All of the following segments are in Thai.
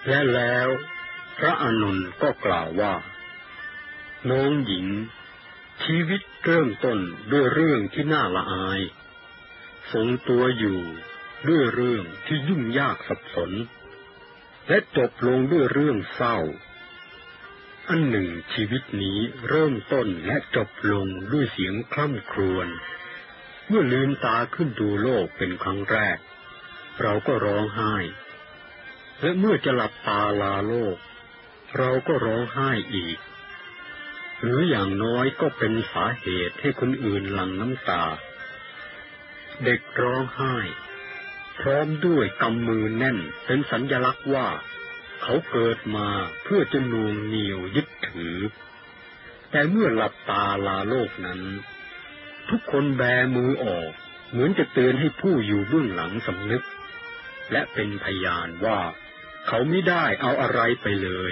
และแล้วพระอานนท์ก็กล่าวว่าน้องหญิงชีวิตเริ่มต้นด้วยเรื่องที่น่าละอายทรงตัวอยู่ด้วยเรื่องที่ยุ่งยากสับสนและจบลงด้วยเรื่องเศร้าอันหนึ่งชีวิตนี้เริ่มต้นและจบลงด้วยเสียงคร่ำครวญเมื่อลืมตาขึ้นดูโลกเป็นครั้งแรกเราก็ร้องไห้และเมื่อจะหลับตาลาโลกเราก็ร้องไห้อีกหรืออย่างน้อยก็เป็นสาเหตุให้คนอื่นหลั่งน้ำตาเด็กร้องไห้พร้อมด้วยกำมือแน่นเป็นสัญลักษณ์ว่าเขาเกิดมาเพื่อจะน่วงเหนี่ยวยึดถือแต่เมื่อหลับตาลาโลกนั้นทุกคนแบมือออกเหมือนจะเตือนให้ผู้อยู่เบื้องหลังสำนึกและเป็นพยานว่าเขาไม่ได้เอาอะไรไปเลย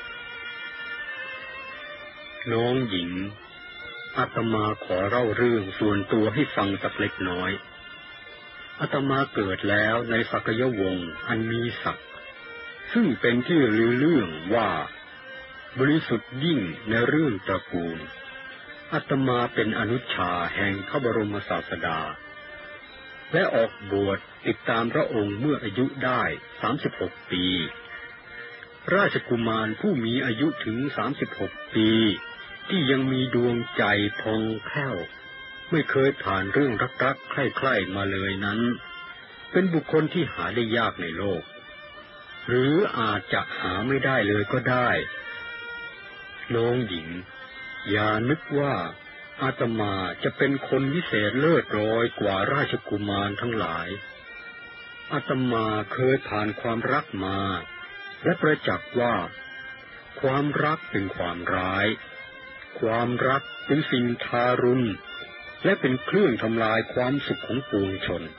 น้องหญิงอาตมาขอเล่าเรื่องส่วนตัวให้ฟังสักเล็กน้อยอาตมาเกิดแล้วในศักยวงศ์อันมีศักดิ์ซึ่งเป็นที่ลือเรื่องว่าบริสุทธิ์ยิ่งในเรื่องตระกูลอาตมาเป็นอนุชาแห่งพระบรมศาสดาและออกบวชติดตามพระองค์เมื่ออายุได้36 ปีราชกุมารผู้มีอายุถึง36 ปีที่ยังมีดวงใจพองแผ้วไม่เคยผ่านเรื่องรักๆใคร่ๆมาเลยนั้นเป็นบุคคลที่หาได้ยากในโลกหรืออาจจะหาไม่ได้เลยก็ได้น้องหญิงอย่านึกว่าอาตมาจะเป็นคนวิเศษเลิศรอยกว่าราชกุมารทั้งหลายอาตมาเคยผ่านความรักมาและประจักษ์ว่าความรักเป็นความร้ายความรักเป็นสิ่งทารุณและเป็นเครื่องทำลายความสุขของปวงชน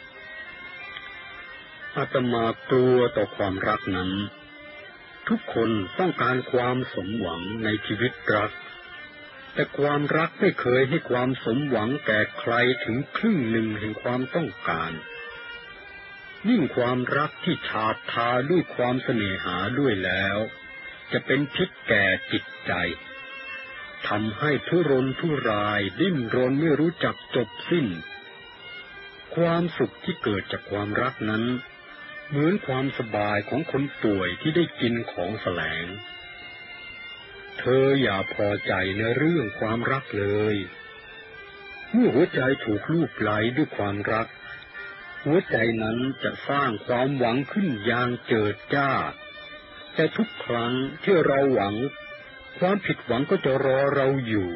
อาตมากลัวต่อความรักนั้นทุกคนต้องการความสมหวังในชีวิตรักแต่ความรักไม่เคยให้ความสมหวังแก่ใครถึงครึ่งหนึ่งแห่งความต้องการยิ่งความรักที่ฉาบทาด้วยความเสน่หาด้วยแล้วจะเป็นพิษแก่จิตใจทำให้ทุรนทุรายดิ้นรนไม่รู้จักจบสิ้นความสุขที่เกิดจากความรักนั้นเหมือนความสบายของคนป่วยที่ได้กินของแสลงเธออย่าพอใจในเรื่องความรักเลยเมื่อหัวใจถูกลูบไล้ด้วยความรักหัวใจนั้นจะสร้างความหวังขึ้นอย่างเจิดจ้าแต่ทุกครั้งที่เราหวังความผิดหวังก็จะรอเราอยู่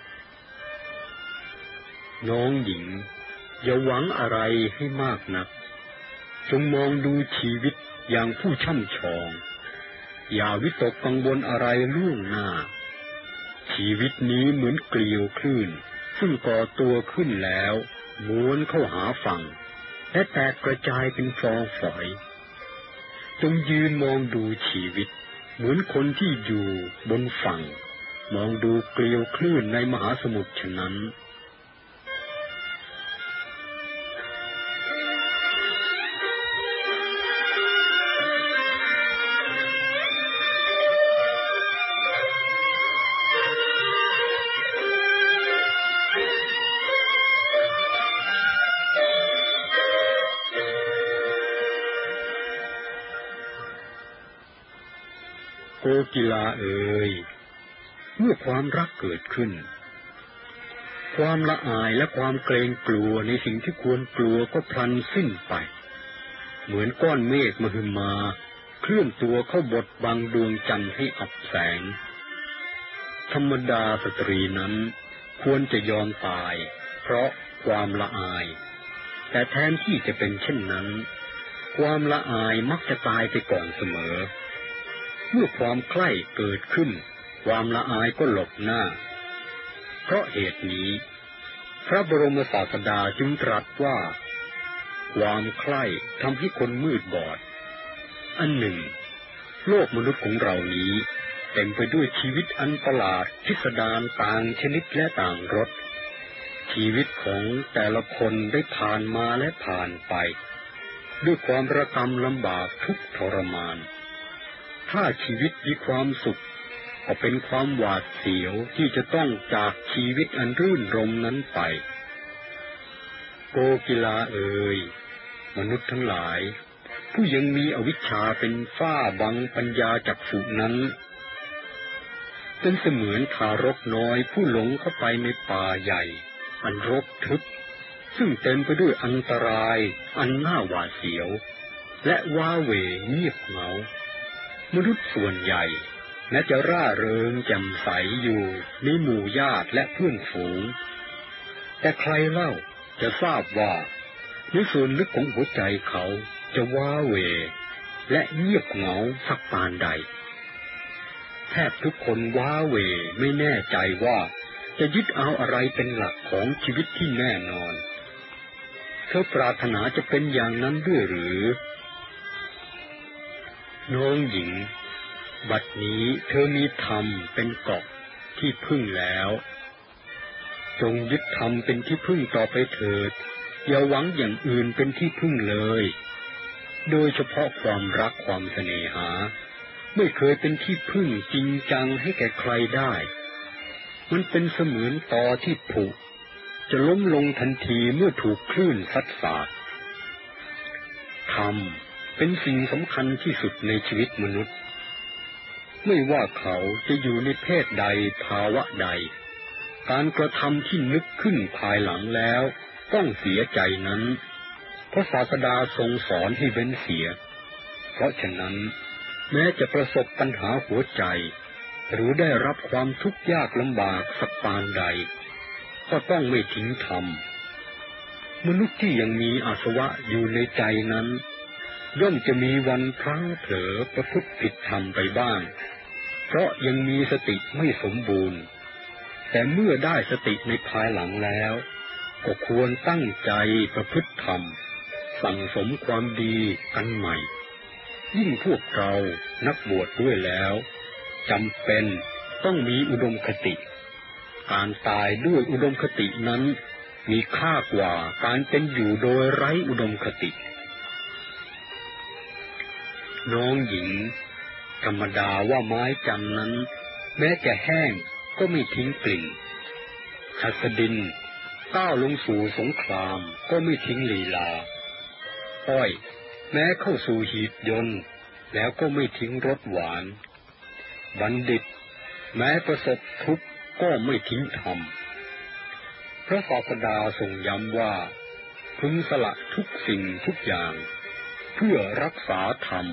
น้องหญิงอย่าหวังอะไรให้มากนักจงมองดูชีวิตอย่างผู้ช่ำชองอย่าวิตกกังวลอะไรล่วงหน้าชีวิตนี้เหมือนเกลียวคลื่นซึ่งก่อตัวขึ้นแล้วม้วนเข้าหาฝั่งและแตกกระจายเป็นฟองฝอยจงยืนมองดูชีวิตเหมือนคนที่อยู่บนฝั่งมองดูเกลียวคลื่นในมหาสมุทรฉะนั้นโกกีฬาเอ๋ยเมื่อความรักเกิดขึ้นความละอายและความเกรงกลัวในสิ่งที่ควรกลัวก็พลันสิ้นไปเหมือนก้อนเมฆมหึมาเคลื่อนตัวเข้าบดบังดวงจันทร์ให้อับแสงธรรมดาสตรีนั้นควรจะยอมตายเพราะความละอายแต่แทนที่จะเป็นเช่นนั้นความละอายมักจะตายไปก่อนเสมอเมื่อความใคร่เกิดขึ้นความละอายก็หลบหน้าเพราะเหตุนี้พระบรมศาสดาจึงตรัสว่าความใคร่ทำให้คนมืดบอดอันหนึ่งโลกมนุษย์ของเรานี้เต็มไปด้วยชีวิตอันประหลาดพิสดารต่างชนิดและต่างรสชีวิตของแต่ละคนได้ผ่านมาและผ่านไปด้วยความระกำลำบากทุกข์ทรมานถ้าชีวิตมีความสุขก็เป็นความหวาดเสียวที่จะต้องจากชีวิตอันรื่นรมนั้นไปโกกีฬาเอ๋ยมนุษย์ทั้งหลายผู้ยังมีอวิชชาเป็นฝ้าบังปัญญาจักษุนั้นเป็นเสมือนทารกน้อยผู้หลงเข้าไปในป่าใหญ่อันรกทึบซึ่งเต็มไปด้วยอันตรายอันน่าหวาดเสียวและว้าเหวเงียบเหงามนุษย์ส่วนใหญ่แม้จะร่าเริงแจ่มใสอยู่ในหมู่ญาติและเพื่อนฝูงแต่ใครเล่าจะทราบว่าในส่วนลึกของหัวใจเขาจะว้าเหวและเงียบเหงาสักปานใดแทบทุกคนว้าเหวไม่แน่ใจว่าจะยึดเอาอะไรเป็นหลักของชีวิตที่แน่นอนเธอปรารถนาจะเป็นอย่างนั้นด้วยหรือน้องหญิงบัดนี้เธอมีธรรมเป็นเกาะที่พึ่งแล้วจงยึดธรรมเป็นที่พึ่งต่อไปเถิดอย่าหวังอย่างอื่นเป็นที่พึ่งเลยโดยเฉพาะความรักความเสน่หาไม่เคยเป็นที่พึ่งจริงจังให้แก่ใครได้มันเป็นเสมือนตอที่ผุจะล้มลงทันทีเมื่อถูกคลื่นซัดสาดธรรมเป็นสิ่งสำคัญที่สุดในชีวิตมนุษย์ไม่ว่าเขาจะอยู่ในเพศใดภาวะใดการกระทำที่นึกขึ้นภายหลังแล้วต้องเสียใจนั้นพระศาสดาทรงสอนให้เว้นเสียเพราะฉะนั้นแม้จะประสบปัญหาหัวใจหรือได้รับความทุกข์ยากลำบากสักปานใดก็ต้องไม่ทิ้งธรรมมนุษย์ที่ยังมีอาสวะอยู่ในใจนั้นย่อมจะมีวันพลั้งเผลอประพฤติผิดธรรมไปบ้างเพราะยังมีสติไม่สมบูรณ์แต่เมื่อได้สติในภายหลังแล้วก็ควรตั้งใจประพฤติธรรมสั่งสมความดีกันใหม่ยิ่งพวกเรานักบวชด้วยแล้วจำเป็นต้องมีอุดมคติการตายด้วยอุดมคตินั้นมีค่ากว่าการเป็นอยู่โดยไร้อุดมคติน้องหญิงธรรมดาว่าไม้จันทร์นั้นแม้จะแห้งก็ไม่ทิ้งกลิ่นหัสดินก้าวลงสู่สงครามก็ไม่ทิ้งลีลาอ้อยแม้เข้าสู่หีบยนต์แล้วก็ไม่ทิ้งรสหวานบัณฑิตแม้ประสบทุกข์ก็ไม่ทิ้งธรรมพระศาสดาทรงย้ำว่าพึงสละทุกสิ่งทุกอย่างเพื่อรักษาธรรม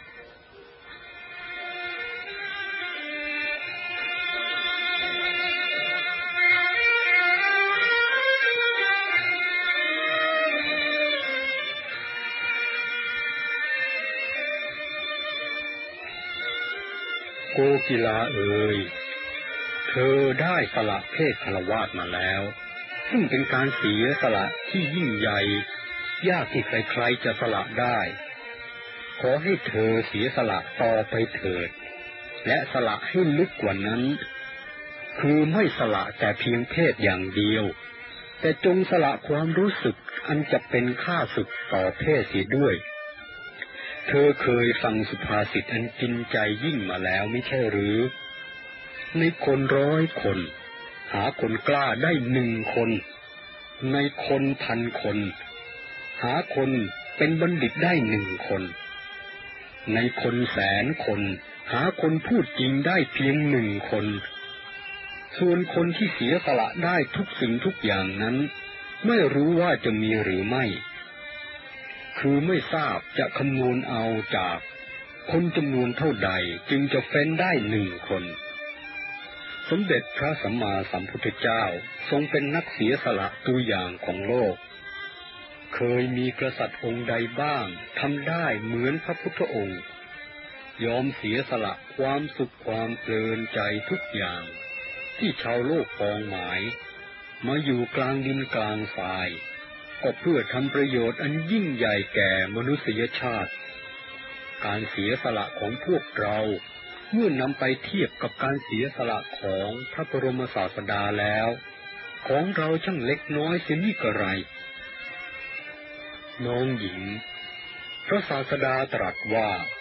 โกกีฬาเอ๋ยเธอได้สละเพศฆราวาสมาแล้วซึ่งเป็นการเสียสละที่ยิ่งใหญ่ยากที่ใครๆจะสละได้ขอให้เธอเสียสละต่อไปเถิดและสละให้ลึกกว่านั้นคือไม่สละแต่เพียงเพศอย่างเดียวแต่จงสละความรู้สึกอันจะเป็นข้าศึกต่อเพศเสียด้วยเธอเคยฟังสุภาษิตอันกินใจยิ่งมาแล้วไม่ใช่หรือในคน100 คนหาคนกล้าได้1 คนในคน1,000 คนหาคนเป็นบัณฑิตได้1 คนในคน100,000 คนหาคนพูดจริงได้เพียง1 คนส่วนคนที่เสียสละได้ทุกสิ่งทุกอย่างนั้นไม่รู้ว่าจะมีหรือไม่คือไม่ทราบจะคำนวณเอาจากคนจำนวนเท่าใดจึงจะเฟ้นได้1 คนสมเด็จพระสัมมาสัมพุทธเจ้าทรงเป็นนักเสียสละตัวอย่างของโลกเคยมีกษัตริย์องค์ใดบ้างทำได้เหมือนพระพุทธองค์ยอมเสียสละความสุขความเพลินใจทุกอย่างที่ชาวโลกปองหมายมาอยู่กลางดินกลางทรายก็เพื่อทำประโยชน์อันยิ่งใหญ่แก่มนุษยชาติการเสียสละของพวกเราเมื่อนำไปเทียบกับการเสียสละของพระบรมศาสดาแล้วของเราช่างเล็กน้อยเสียนี่กระไรน้องหญิงพระศาสดาตรัสว่า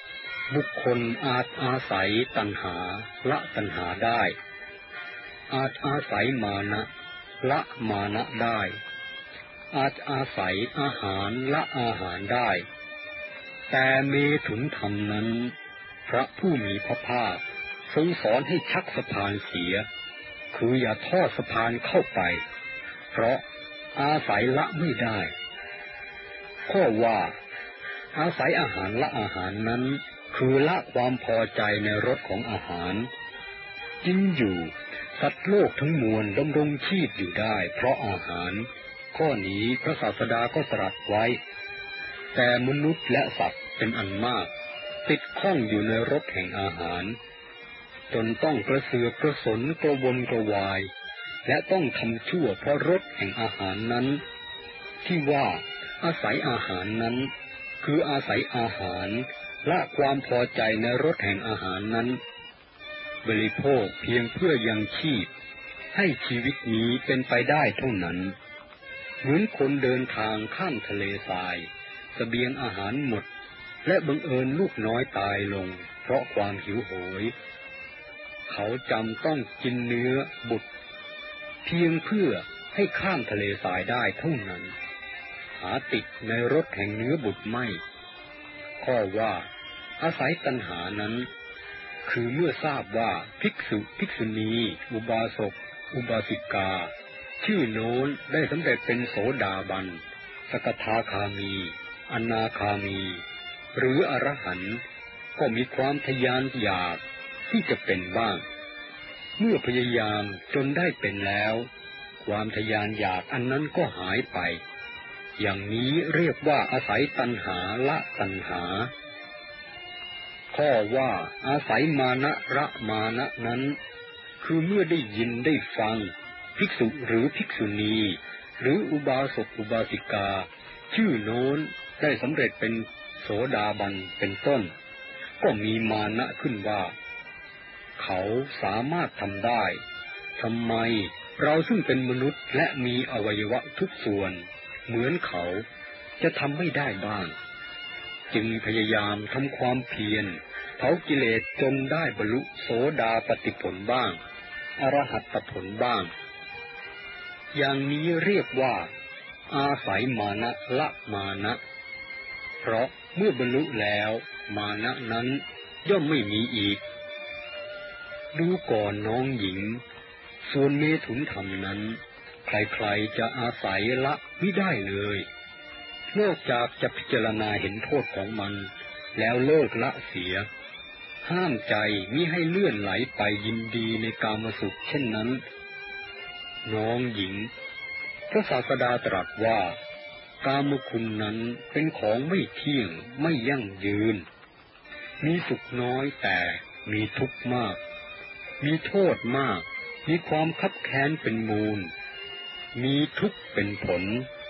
บุคคลอาจอาศัยตัณหาละตัณหาได้อาจอาศัยมานะละมานะได้อาจอาศัยอาหารละอาหารได้แต่เมถุนธรรมนั้นพระผู้มีพระภาคทรงสอนให้ชักสะพานเสียคืออย่าทอดสะพานเข้าไปเพราะอาศัยละไม่ได้ข้อว่าอาศัยอาหารละอาหารนั้นคือละความพอใจในรสของอาหารจริงอยู่สัตว์โลกทั้งมวลดำรงชีพอยู่ได้เพราะอาหารข้อนี้พระศาสดาก็ตรัสไว้แต่มนุษย์และสัตว์เป็นอันมากติดข้องอยู่ในรสแห่งอาหารจนต้องกระเสือกกระสนกระวนกระวายและต้องทำชั่วเพราะรสแห่งอาหารนั้นที่ว่าอาศัยอาหารนั้นคืออาศัยอาหารละความพอใจในรสแห่งอาหารนั้นบริโภคเพียงเพื่อยังชีพให้ชีวิตนี้เป็นไปได้เท่านั้นเหมือนคนเดินทางข้ามทะเลทรายเสบียงอาหารหมดและบังเอิญลูกน้อยตายลงเพราะความหิวโหยเขาจำต้องกินเนื้อบุตรเพียงเพื่อให้ข้ามทะเลทรายได้เท่านั้นหาติดในรสแห่งเนื้อบุตรไม่ข้อว่าอาศัยตัณหานั้นคือเมื่อทราบว่าภิกษุภิกษุณีอุบาสกอุบาสิกาชื่อโน้นได้สำเร็จเป็นโสดาบันสกทาคามีอนาคามีหรืออรหันต์ก็มีความทยานอยากที่จะเป็นบ้างเมื่อพยายามจนได้เป็นแล้วความทยานอยากอันนั้นก็หายไปอย่างนี้เรียกว่าอาศัยตัณหาละตัณหาข้อว่าอาศัยมานะละมานะนั้นคือเมื่อได้ยินได้ฟังภิกษุหรือภิกษุณีหรืออุบาสกอุบาสิกาชื่อโน้นได้สำเร็จเป็นโสดาบันเป็นต้นก็มีมานะขึ้นว่าเขาสามารถทำได้ทำไมเราซึ่งเป็นมนุษย์และมีอวัยวะทุกส่วนเหมือนเขาจะทำไม่ได้บ้างจึงพยายามทำความเพียรเผากิเลสจนได้บรรลุโสดาปัตติผลบ้างอรหัตตผลบ้างอย่างนี้เรียกว่าอาศัยมานะละมานะเพราะเมื่อบรรลุแล้วมานะนั้นย่อมไม่มีอีกดูก่อนน้องหญิงส่วนเมถุนธรรมนั้นใครๆจะอาศัยละไม่ได้เลยนอกจากจะพิจารณาเห็นโทษของมันแล้วเลิกละเสียห้ามใจมิให้เลื่อนไหลไปยินดีในกามสุขเช่นนั้นน้องหญิงพระศาสดาตรัสว่ากามคุณนั้นเป็นของไม่เที่ยงไม่ยั่งยืนมีสุขน้อยแต่มีทุกข์มากมีโทษมากมีความคับแค้นเป็นมูลมีทุกข์เป็นผล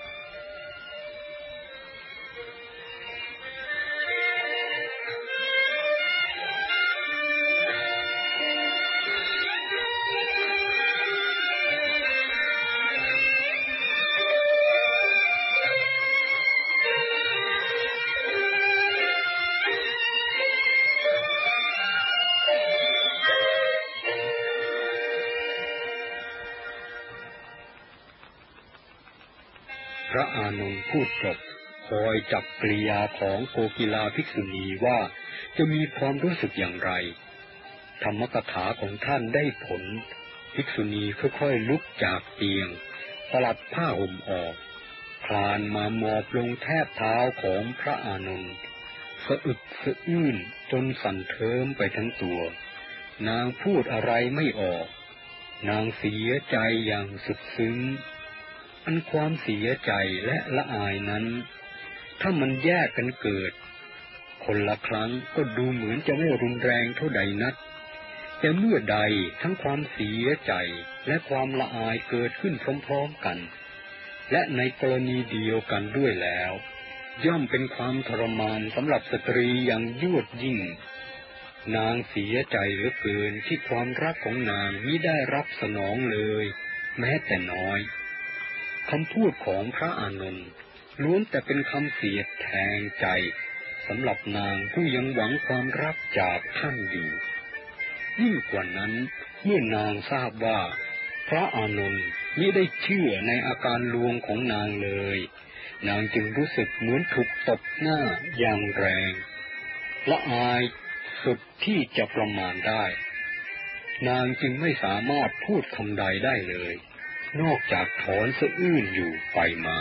พระอานนท์พูดจบคอยจับกริยาของโกกีลาภิกษุณีว่าจะมีความรู้สึกอย่างไรธรรมกถาของท่านได้ผลภิกษุณีค่อยๆลุกจากเตียงสลัดผ้าห่มออกคลานมาหมอบลงแทบเท้าของพระอานนท์สะอึกสะอื้นจนสั่นเทิมไปทั้งตัวนางพูดอะไรไม่ออกนางเสียใจอย่างสุดซึ้งอันความเสียใจและละอายนั้นถ้ามันแยกกันเกิดคนละครั้งก็ดูเหมือนจะไม่รุนแรงเท่าใดนักแต่เมื่อใดทั้งความเสียใจและความละอายเกิดขึ้นพร้อมๆกันและในกรณีเดียวกันด้วยแล้วย่อมเป็นความทรมานสำหรับสตรีอย่างยวดยิ่งนางเสียใจเหลือเกินที่ความรักของนางมิได้รับสนองเลยแม้แต่น้อยคำพูดของพระอานนท์ล้วนแต่เป็นคำเสียดแทงใจสำหรับนางผู้ยังหวังความรักจากท่านอยู่ยิ่งกว่านั้นเมื่อนางทราบว่าพระอานนท์มิได้เชื่อในอาการลวงของนางเลยนางจึงรู้สึกเหมือนถูกตบหน้าอย่างแรงละอายสุดที่จะประมาณได้นางจึงไม่สามารถพูดคำใดได้เลยนอกจากถอนสะอื้นอยู่ไปมา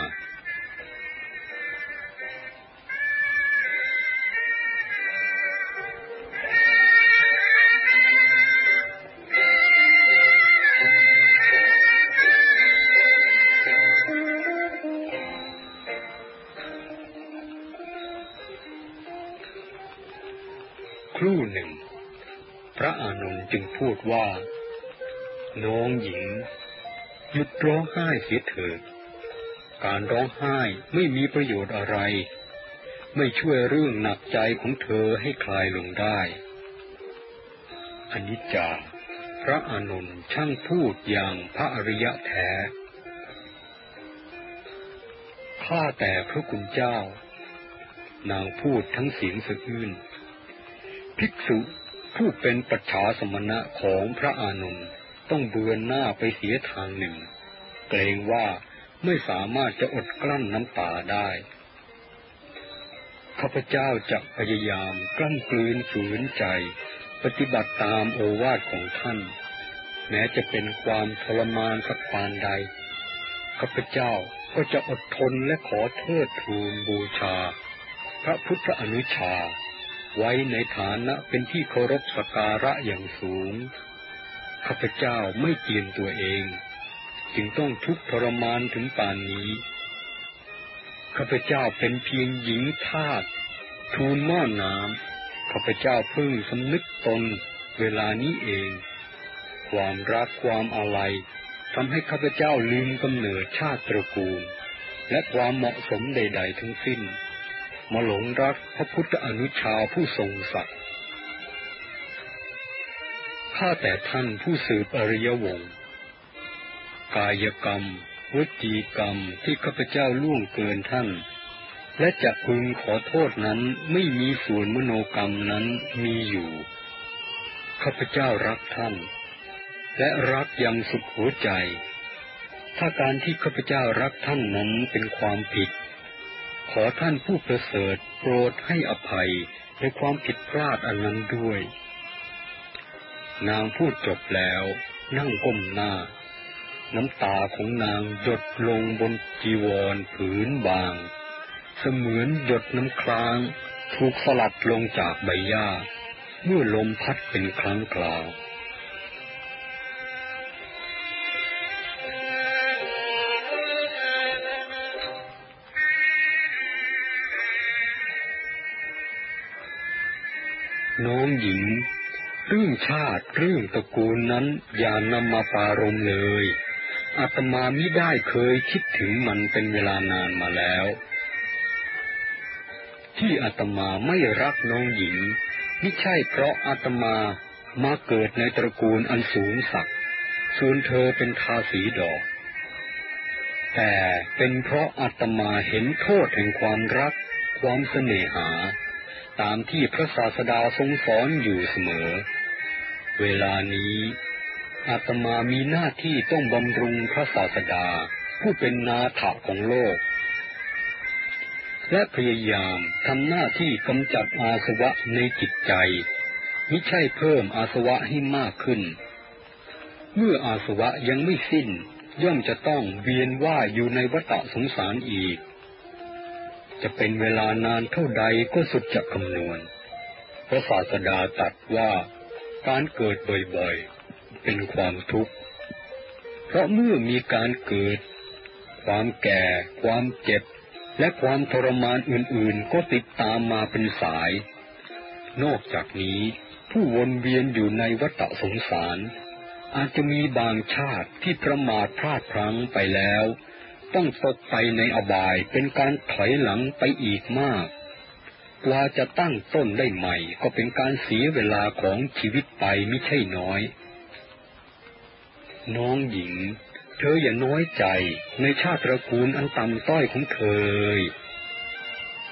ครู่หนึ่งพระอานนท์จึงพูดว่าน้องหญิงหยุดร้องไห้เสียเถิดการร้องไห้ไม่มีประโยชน์อะไรไม่ช่วยเรื่องหนักใจของเธอให้คลายลงได้อนิจจาพระอานนท์ช่างพูดอย่างพระอริยะแท้ข้าแต่พระคุณเจ้านางพูดทั้งเสียงสะอื้นภิกษุผู้เป็นปัจฉาสมณะของพระอานนท์ต้องเบือนหน้าไปเสียทางหนึ่งเกรงว่าไม่สามารถจะอดกลั้นน้ำตาได้ข้าพเจ้าจะพยายามกลั้นกลืนฝืนใจปฏิบัติตามโอวาทของท่านแม้จะเป็นความทรมานสักปานใดข้าพเจ้าก็จะอดทนและขอเทิดทูนบูชาพระพุทธอนุชาไว้ในฐานะเป็นที่เคารพสักการะอย่างสูงข้าพเจ้าไม่เกียจตัวเองจึงต้องทุกข์ทรมานถึงป่านนี้ข้าพเจ้าเป็นเพียงหญิงทาสทูลหม้อน้ำข้าพเจ้าเพิ่งสำนึกตนเวลานี้เองความรักความอาลัยทำให้ข้าพเจ้าลืมกำเนิดชาติตระกูลและความเหมาะสมใดๆทั้งสิ้นมาหลงรักพระพุทธอนุชาผู้ทรงศักดิ์ข้าแต่ท่านผู้สืบอริยวงศ์กายกรรมวจีกรรมที่ข้าพเจ้าล่วงเกินท่านและจะพึงขอโทษนั้นไม่มีส่วนมโนกรรมนั้นมีอยู่ข้าพเจ้ารักท่านและรักอย่างสุดหัวใจถ้าการที่ข้าพเจ้ารักท่านนั้นเป็นความผิดขอท่านผู้ประเสริฐโปรดให้อภัยในความผิดพลาดอันนั้นด้วยนางพูดจบแล้วนั่งก้มหน้าน้ำตาของนางหยดลงบนจีวรผืนบางเสมือนหยดน้ำค้างถูกสลัดลงจากใบหญ้าเมื่อลมพัดเป็นครั้งคราวน้องหญิงเรื่องชาติเรื่องตระกูลนั้นอย่านำมาปรารภเลยอาตมามิได้เคยคิดถึงมันเป็นเวลานานมาแล้วที่อาตมาไม่รักน้องหญิงมิใช่เพราะอาตมามาเกิดในตระกูลอันสูงศักดิ์ส่วนเธอเป็นทาสีดอกแต่เป็นเพราะอาตมาเห็นโทษแห่งความรักความเสน่หาตามที่พระศาสดาทรงสอนอยู่เสมอเวลานี้อาตมามีหน้าที่ต้องบำรุงพระศาสดาผู้เป็นนาถะของโลกและพยายามทำหน้าที่กำจัดอาสวะในจิตใจมิใช่เพิ่มอาสวะให้มากขึ้นเมื่ออาสวะยังไม่สิ้นย่อมจะต้องเวียนว่ายอยู่ในวัฏสงสารอีกจะเป็นเวลานานเท่าใดก็สุดจะคำนวณพระศาสดาตรัสว่าการเกิดบ่อยๆเป็นความทุกข์เพราะเมื่อมีการเกิดความแก่ความเจ็บและความทรมานอื่นๆก็ติดตามมาเป็นสายนอกจากนี้ผู้วนเวียนอยู่ในวัฏสงสารอาจจะมีบางชาติที่ประมาทพลาดพลั้งไปแล้วต้องตกไปในอบายเป็นการถอยหลังไปอีกมากกว่าจะตั้งต้นได้ใหม่ก็เป็นการเสียเวลาของชีวิตไปไม่ใช่น้อยน้องหญิงเธออย่าน้อยใจในชาติตระกูลอันต่ำต้อยของเธอ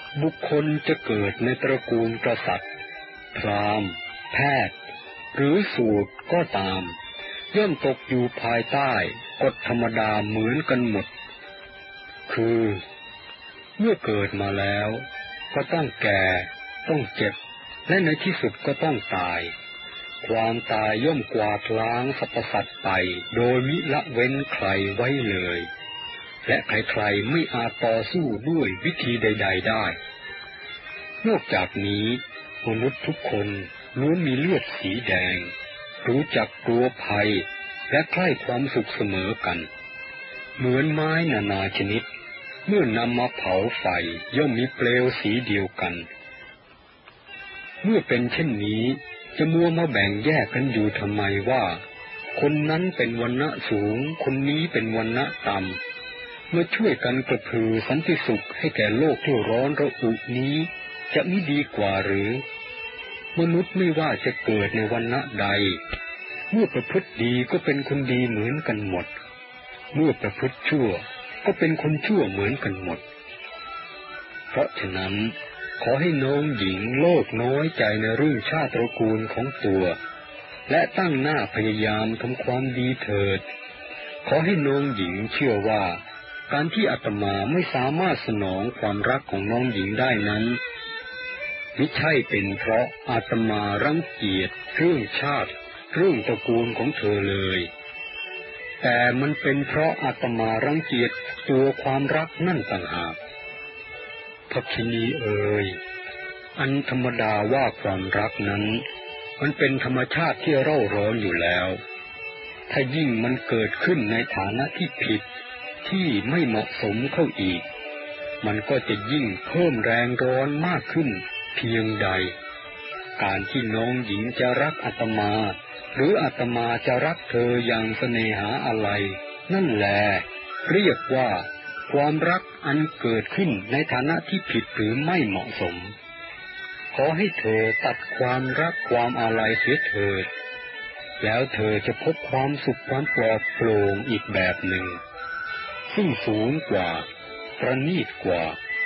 บุคคลจะเกิดในตระกูลกษัตริย์พราหมณ์แพทย์หรือสูตรก็ตามย่อมตกอยู่ภายใต้กฎธรรมดาเหมือนกันหมดคือเมื่อเกิดมาแล้วก็ต้องแก่ต้องเจ็บและในที่สุดก็ต้องตายความตายย่อมกวาดล้างสรรพสัตว์ไปโดยมิละเว้นใครไว้เลยและใครๆไม่อาจต่อสู้ด้วยวิธีใดๆได้นอกจากนี้มนุษย์ทุกคนล้วนมีเลือดสีแดงรู้จักกลัวภัยและใคร่ความสุขเสมอกันเหมือนไม้นานาชนิดเมื่อนำมาเผาไฟย่อมมีเปลวสีเดียวกันเมื่อเป็นเช่นนี้จะมัวมาแบ่งแยกกันอยู่ทำไมว่าคนนั้นเป็นวรรณะสูงคนนี้เป็นวรรณะต่ำเมื่อช่วยกันกระพือสันติสุขให้แก่โลกที่ร้อนระอุนี้จะมิดีกว่าหรือมนุษย์ไม่ว่าจะเกิดในวรรณะใดเมื่อประพฤติดีก็เป็นคนดีเหมือนกันหมดเมื่อประพฤติชั่วก็เป็นคนชั่วเหมือนกันหมดเพราะฉะนั้นขอให้น้องหญิงโลกน้อยใจในเรื่องชาติตระกูลของตัวและตั้งหน้าพยายามทำความดีเถิดขอให้น้องหญิงเชื่อว่าการที่อาตมาไม่สามารถสนองความรักของน้องหญิงได้นั้นมิใช่เป็นเพราะอาตมารังเกียจเรื่องชาติเรื่องตระกูลของเธอเลยแต่มันเป็นเพราะอาตมารังเกียจตัวความรักนั่นต่างหากภัคินีเอ๋ยอันธรรมดาว่าความรักนั้นมันเป็นธรรมชาติที่เร่าร้อนอยู่แล้วถ้ายิ่งมันเกิดขึ้นในฐานะที่ผิดที่ไม่เหมาะสมเข้าอีกมันก็จะยิ่งเพิ่มแรงร้อนมากขึ้นเพียงใดการที่น้องหญิงจะรักอาตมาหรืออาตมาจะรักเธออย่างเสน่หาอะไรนั่นแหละเรียกว่าความรักอันเกิดขึ้นในฐานะที่ผิดหรือไม่เหมาะสมขอให้เธอตัดความรักความอาลัยเสียเถิดแล้วเธอจะพบความสุขความปลอดโปร่งอีกแบบหนึ่งซึ่งสูงกว่าประณีตกว่า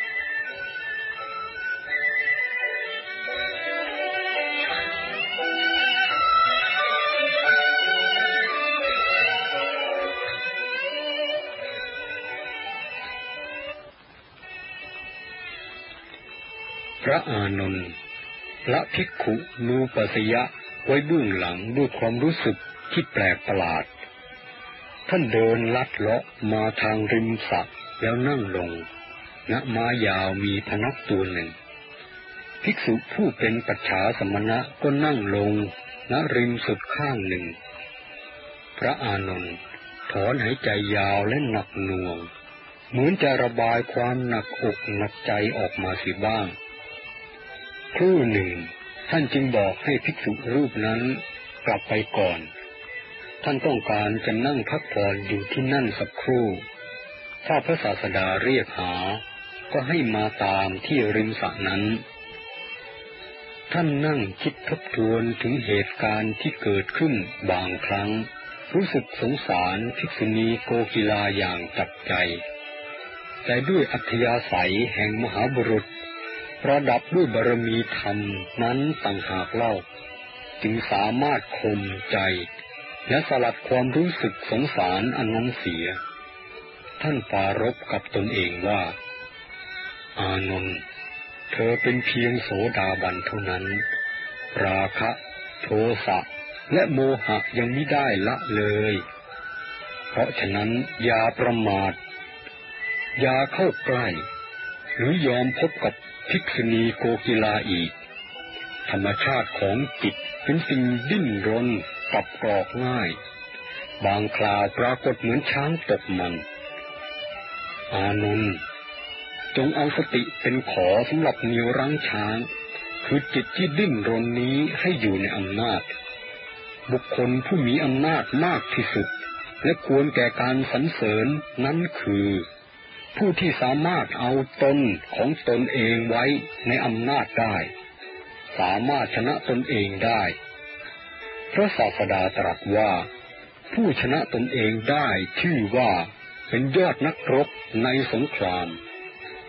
พระอานนท์ละภิกขุนูปสยะไว้เบื้องหลังด้วยความรู้สึกที่แปลกประหลาดท่านเดินลัดเลาะมาทางริมสระแล้วนั่งลงณม้ายาวมีพนักตัวหนึ่งภิกษุผู้เป็นปัจฉาสมณะก็นั่งลงณริมสุดข้างหนึ่งพระอานนท์ถอนหายใจยาวและหนักหน่วงเหมือนจะระบายความหนักอกหนักใจออกมาเสียบ้างครู่หนึ่งท่านจึงบอกให้ภิกษุรูปนั้นกลับไปก่อนท่านต้องการจะนั่งพักผ่อนอยู่ที่นั่นสักครู่ถ้าพระศาสดาเรียกหาก็ให้มาตามที่ริมสระนั้นท่านนั่งคิดทบทวนถึงเหตุการณ์ที่เกิดขึ้นบางครั้งรู้สึกสงสารภิกษุณีโกกีลาอย่างจับใจแต่ด้วยอัธยาศัยแห่งมหาบุรุษประดับด้วยบารมีธรรมนั้นต่างหากเล่าจึงสามารถข่มใจและสลัดความรู้สึกสงสารอันนั้นเสียท่านปรารภกับตนเองว่าอานนท์เธอเป็นเพียงโสดาบันเท่านั้นราคะโทสะและโมหะยังมิได้ละเลยเพราะฉะนั้นอย่าประมาทอย่าเข้าใกล้หรือยอมพบกับภิกษุณีโกกีลาอีกธรรมชาติของจิตเป็นสิ่งดิ้นรนปรับกรอกง่ายบางคราวปรากฏเหมือนช้างตกมันอานนท์จงเอาสติเป็นขอสำหรับเหนี่ยวรั้งช้างคือจิตที่ดิ้นรนนี้ให้อยู่ในอำนาจบุคคลผู้มีอำนาจมากที่สุดและควรแก่การสรรเสริญนั้นคือผู้ที่สามารถเอาตนของตนเองไว้ในอำนาจได้สามารถชนะตนเองได้พระศาสดาตรัสว่าผู้ชนะตนเองได้ชื่อว่าเป็นยอดนักรบในสงคราม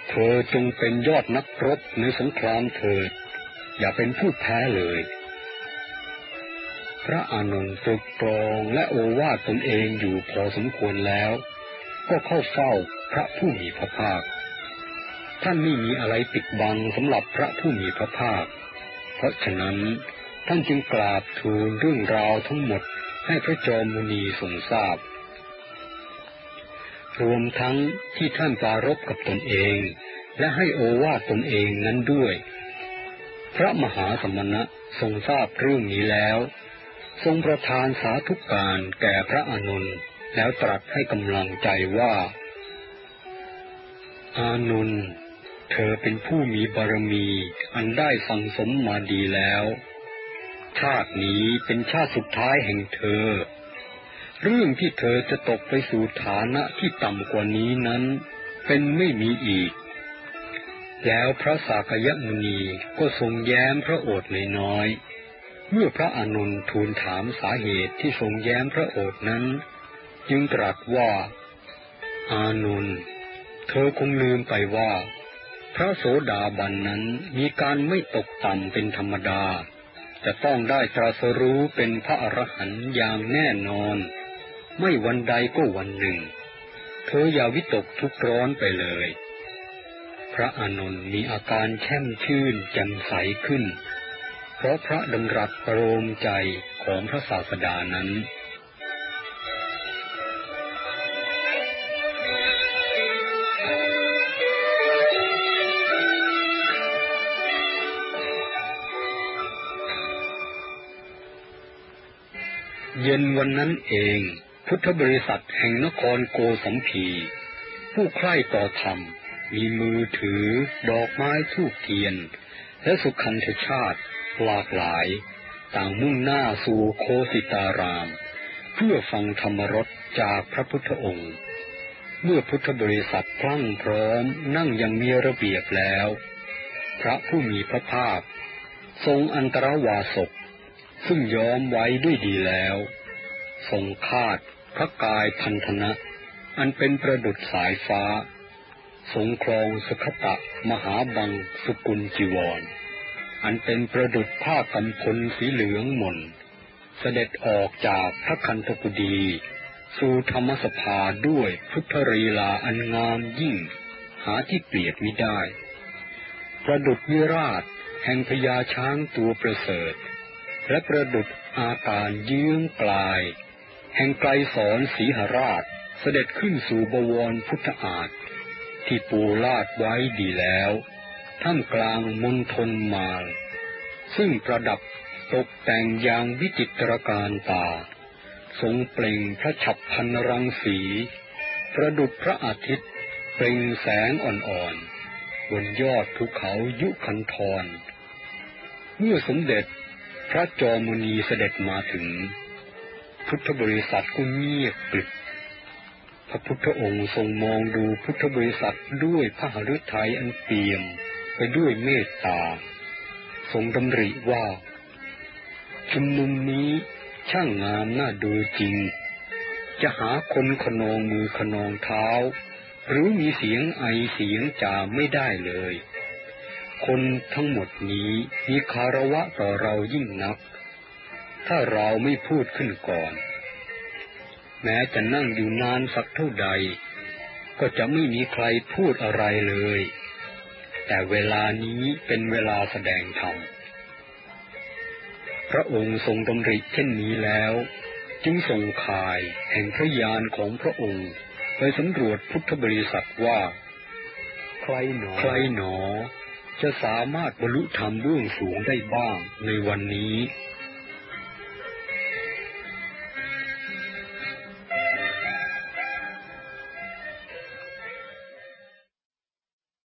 เธอจงเป็นยอดนักรบในสงครามเถิดอย่าเป็นผู้แพ้เลยพระอานนท์ฝึกปรองและโอวาทตนเองอยู่พอสมควรแล้วก็เข้าเฝ้าพระผู้มีพระภาคท่านไม่มีอะไรปิดบังสำหรับพระผู้มีพระภาคเพราะฉะนั้นท่านจึงกราบทูลเรื่องราวทั้งหมดให้พระจอมมุนีทรงทราบรวมทั้งที่ท่านปรารภกับตนเองและให้โอวาทตนเองนั้นด้วยพระมหาสมณะทรงทราบเรื่องนี้แล้วทรงประทานสาธุการแก่พระอานนท์แล้วตรัสให้กำลังใจว่าอานนท์เธอเป็นผู้มีบารมีอันได้สั่งสมมาดีแล้วชาตินี้เป็นชาติสุดท้ายแห่งเธอเรื่องที่เธอจะตกไปสู่ฐานะที่ต่ำกว่านี้นั้นเป็นไม่มีอีกแล้วพระสากยมุนีก็ทรงแย้มพระโอษฐ์น้อยเมื่อพระอานนท์ทูลถามสาเหตุที่ทรงแย้มพระโอษฐ์นั้นจึงตรัสว่าอานนท์เธอคงลืมไปว่าพระโสดาบันนั้นมีการไม่ตกต่ำเป็นธรรมดาจะต้องได้ตรัสรู้เป็นพระอรหันต์อย่างแน่นอนไม่วันใดก็วันหนึ่งเธออย่าวิตกทุกข์ร้อนไปเลยพระอานนท์มีอาการแช่มชื่นแจ่มใสขึ้นเพราะพระดำรัสประโลมใจของพระศาสดานั้นเย็นวันนั้นเองพุทธบริษัทแห่งนครโกสัมพีผู้ใคร่ต่อธรรมมีมือถือดอกไม้ธูปเทียนและสุขันธชาติหลากหลายต่างมุ่งหน้าสู่โคสิตารามเพื่อฟังธรรมรสจากพระพุทธองค์เมื่อพุทธบริษัทพรั่งพร้อมนั่งอย่างมีระเบียบแล้วพระผู้มีพระภาคทรงอันตรวาสกซึ่งย้อมไว้ด้วยดีแล้วทรงคาดพระกายพันธนะอันเป็นประดุจสายฟ้าทรงครองสุขตะมหาบังสุกุลจีวรอันเป็นประดุจผ้ากำพลสีเหลืองหม่นเสด็จออกจากพระคันธกุฎีสู่ธรรมสภาด้วยพุทธลีลาอันงามยิ่งหาที่เปรียบมิได้ประดุจวิราชแห่งพญาช้างตัวประเสริฐและประดุจอาการเยื้องกลายแห่งไกรสรสีหราชเสด็จขึ้นสู่บวรพุทธอาฏที่ปูลาดไว้ดีแล้วท่ามกลางมณฑลมาลซึ่งประดับตกแต่งอย่างวิจิตรการตาทรงเปล่งพระฉัพพรรณรังสีประดุจพระอาทิตย์เปล่งแสงอ่อนๆบนยอดภูเขายุคันธรเมื่อสมเด็จพระจอมมุนีเสด็จมาถึงพุทธบริษัทก็เงียบกริบพระพุทธองค์ทรงมองดูพุทธบริษัทด้วยพระหฤทัยอันเปี่ยมไปด้วยเมตตาทรงดำริว่าชุมนุมนี้ช่างงามน่าดูจริงจะหาคนขนองมือขนองเท้าหรือมีเสียงไอเสียงจ่าไม่ได้เลยคนทั้งหมดนี้มีคารวะต่อเรายิ่งนักถ้าเราไม่พูดขึ้นก่อนแม้จะนั่งอยู่นานสักเท่าใดก็จะไม่มีใครพูดอะไรเลยแต่เวลานี้เป็นเวลาแสดงธรรมพระองค์ทรงดำริเช่นนี้แล้วจึงส่งข่ายแห่งพระญาณของพระองค์ไปสำรวจพุทธบริษัทว่าใครหนอจะสามารถบรรลุธรรมเบื้องสูงได้บ้างในวันนี้